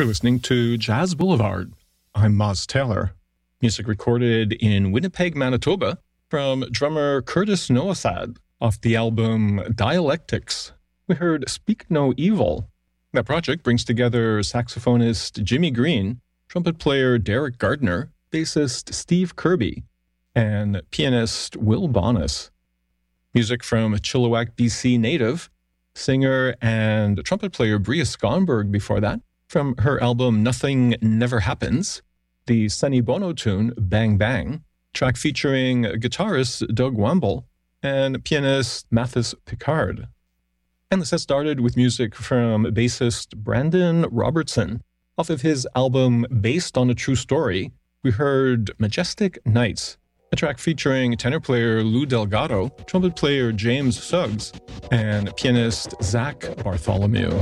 You're listening to Jazz Boulevard. I'm Moz Taylor. Music recorded in Winnipeg, Manitoba from drummer Curtis Noasad off the album Dialectics. We heard Speak No Evil. That project brings together saxophonist Jimmy Green, trumpet player Derek Gardner, bassist Steve Kirby, and pianist Will Bonas. Music from Chilliwack, BC native, singer and trumpet player Bria Skonberg before that, from her album Nothing Never Happens, the Sonny Bono tune Bang Bang, track featuring guitarist Doug Wamble and pianist Mathis Picard. And the set started with music from bassist Brandon Robertson. Off of his album Based on a True Story, we heard Majestic Nights, a track featuring tenor player Lou Delgado, trumpet player James Suggs, and pianist Zach Bartholomew.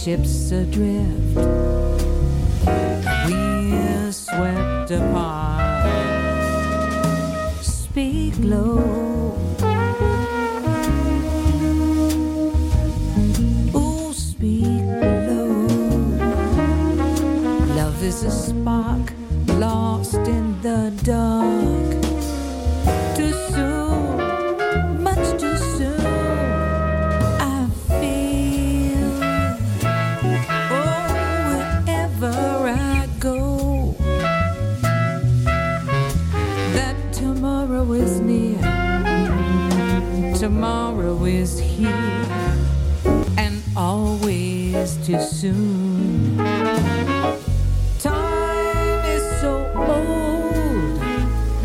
ships adrift, we're swept apart. Speak low, oh, speak low. Love is a spark lost in the dark. Too soon, much too soon. I feel, oh, wherever I go, that tomorrow is near, tomorrow is here, and always too soon. Time is so old,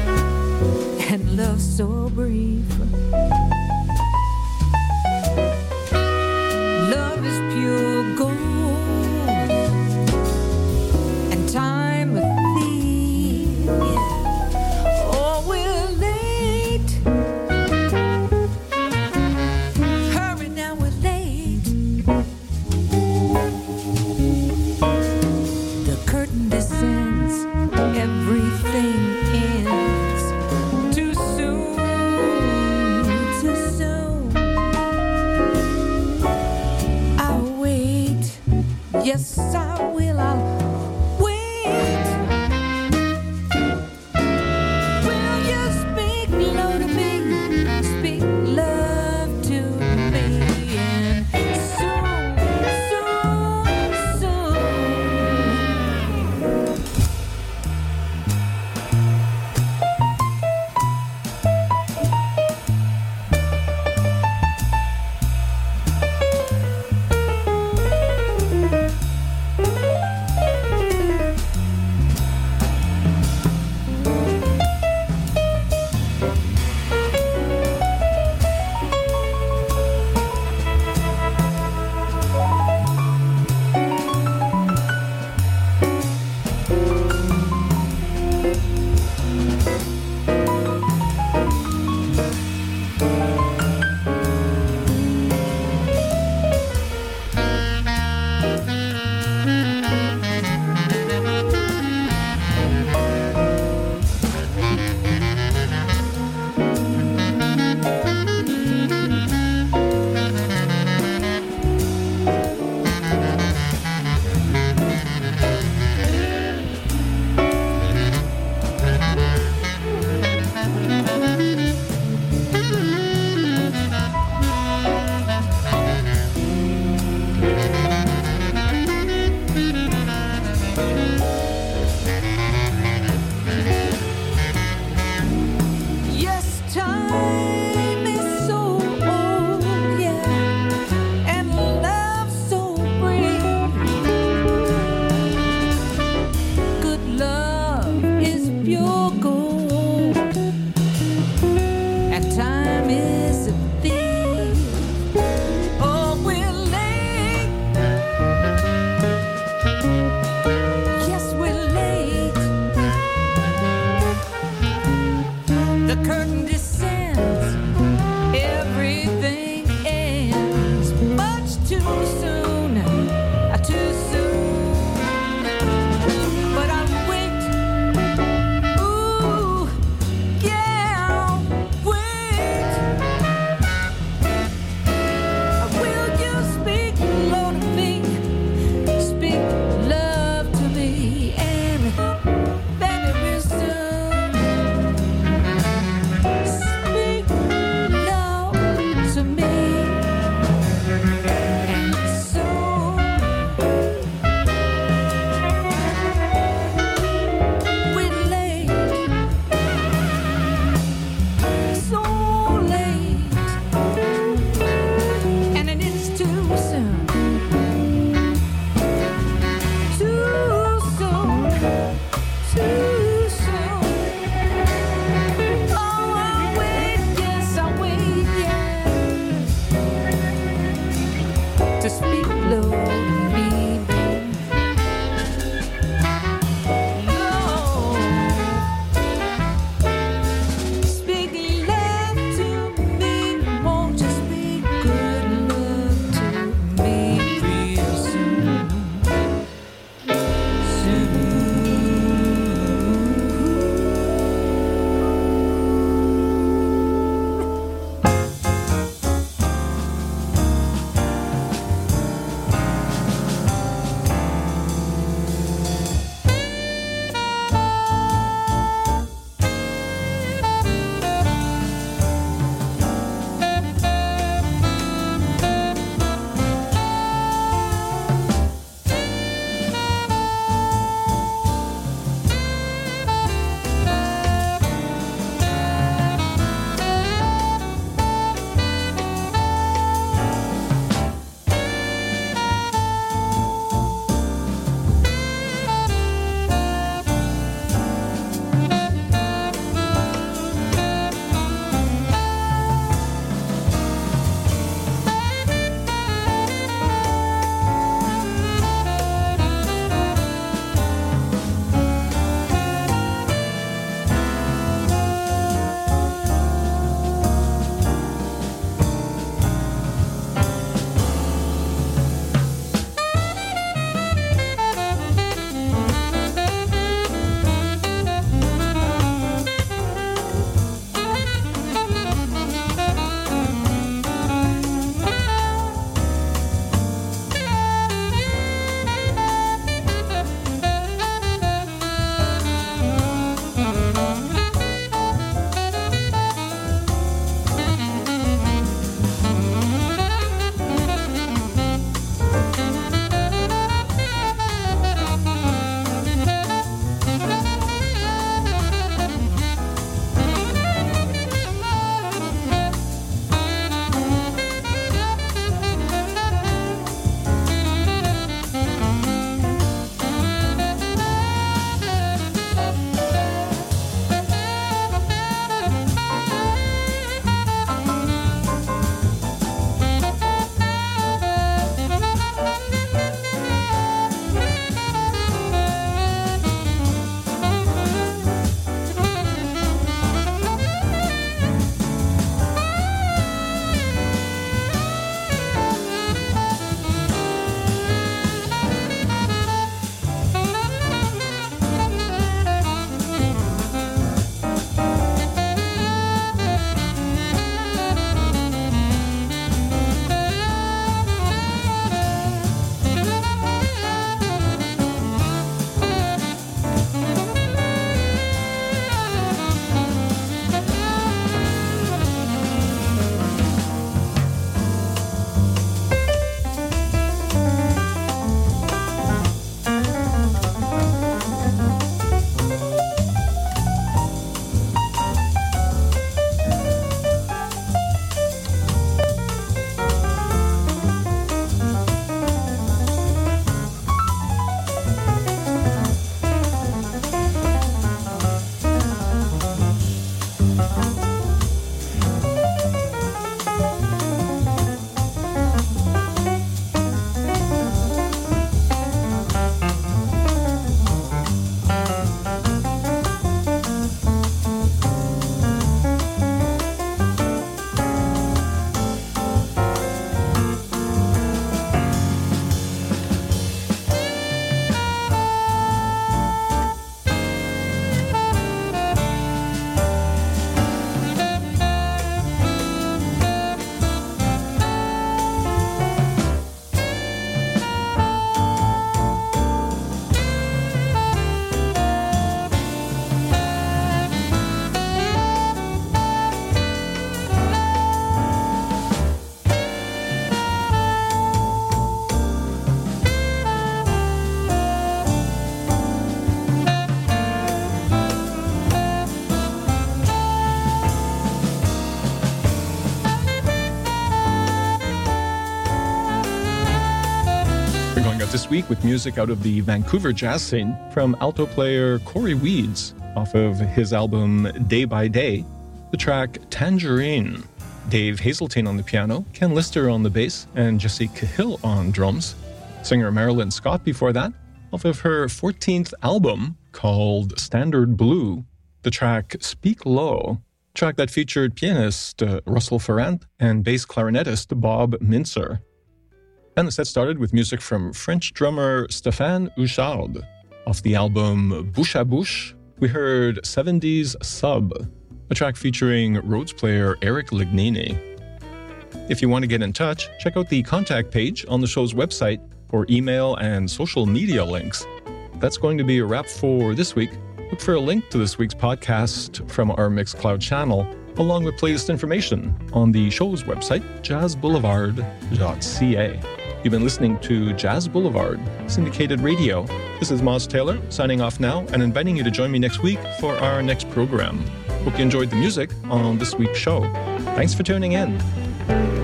week with music out of the Vancouver jazz scene from alto player Corey Weeds off of his album Day by Day, the track Tangerine. Dave Hazeltine on the piano, Ken Lister on the bass, and Jesse Cahill on drums. Singer Marilyn Scott before that, off of her 14th album called Standard Blue, the track Speak Low, track that featured pianist Russell Ferrand and bass clarinetist Bob Mintzer. And the set started with music from French drummer Stéphane Houchard. Off the album Bouche à Bouche, we heard 70s Sub, a track featuring Rhodes player Eric Lignini. If you want to get in touch, check out the contact page on the show's website for email and social media links. That's going to be a wrap for this week. Look for a link to this week's podcast from our Mixcloud channel, along with playlist information on the show's website, jazzboulevard.ca. You've been listening to Jazz Boulevard, syndicated radio. This is Moz Taylor, signing off now and inviting you to join me next week for our next program. Hope you enjoyed the music on this week's show. Thanks for tuning in.